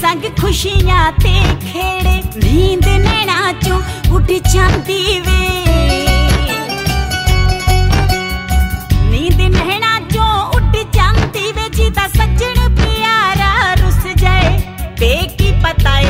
रंग खुशियां ते खेड़े, नींद नैना चों उठ जांदी वे, नींद नैना चों उठ जांदी वे, जिदा सज्जन प्यारा रुस जाए बेकी पता